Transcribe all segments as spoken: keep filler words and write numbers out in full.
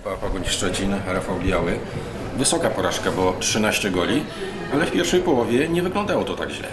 Pagoń Szczecin, Rafał Biały. Wysoka porażka, bo trzynaście goli, ale w pierwszej połowie nie wyglądało to tak źle.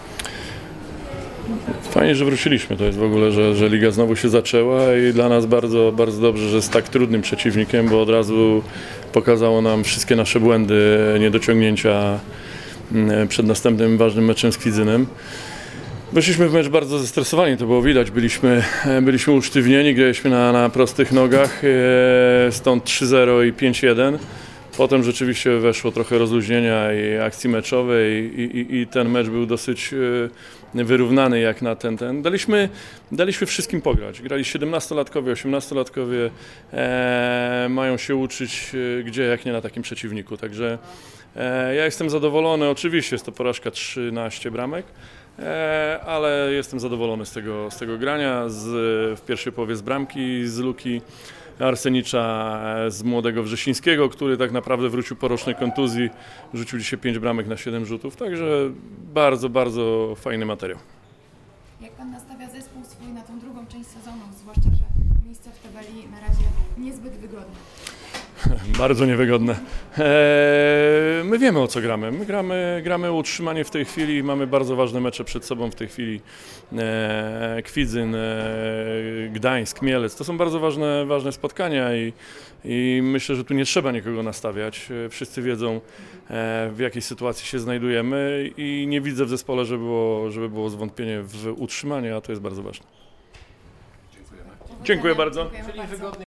Fajnie, że wróciliśmy. To jest w ogóle, że, że liga znowu się zaczęła i dla nas bardzo, bardzo dobrze, że z tak trudnym przeciwnikiem, bo od razu pokazało nam wszystkie nasze błędy, niedociągnięcia przed następnym ważnym meczem z Kwidzynem. Weszliśmy w mecz bardzo zestresowani, to było widać, byliśmy, byliśmy usztywnieni, graliśmy na, na prostych nogach, stąd trzy zero i pięć jeden. Potem rzeczywiście weszło trochę rozluźnienia i akcji meczowej i, i, i ten mecz był dosyć wyrównany jak na ten. ten. Daliśmy, daliśmy wszystkim pograć. Grali siedemnastolatkowie, osiemnastolatkowie, e, mają się uczyć gdzie, jak nie na takim przeciwniku. Także e, ja jestem zadowolony, oczywiście jest to porażka trzynaście bramek, e, ale jestem zadowolony z tego, z tego grania, z, w pierwszej połowie z bramki, z luki Arsenicza, z młodego Wrzesińskiego, który tak naprawdę wrócił po rocznej kontuzji, rzucił dzisiaj pięć bramek na siedem rzutów, także bardzo, bardzo fajny materiał. Jak Pan nastawia zespół swój na tą drugą część sezonu, zwłaszcza, że miejsce w tabeli na razie niezbyt wygodne? Bardzo niewygodne. Eee, my wiemy, o co gramy. My gramy, gramy o utrzymanie w tej chwili. Mamy bardzo ważne mecze przed sobą w tej chwili. Eee, Kwidzyn, eee, Gdańsk, Mielec. To są bardzo ważne, ważne spotkania i, i myślę, że tu nie trzeba nikogo nastawiać. Wszyscy wiedzą, eee, w jakiej sytuacji się znajdujemy i nie widzę w zespole, żeby było, żeby było zwątpienie w utrzymanie, a to jest bardzo ważne. Dziękujemy. Dziękuję bardzo. Dziękujemy bardzo.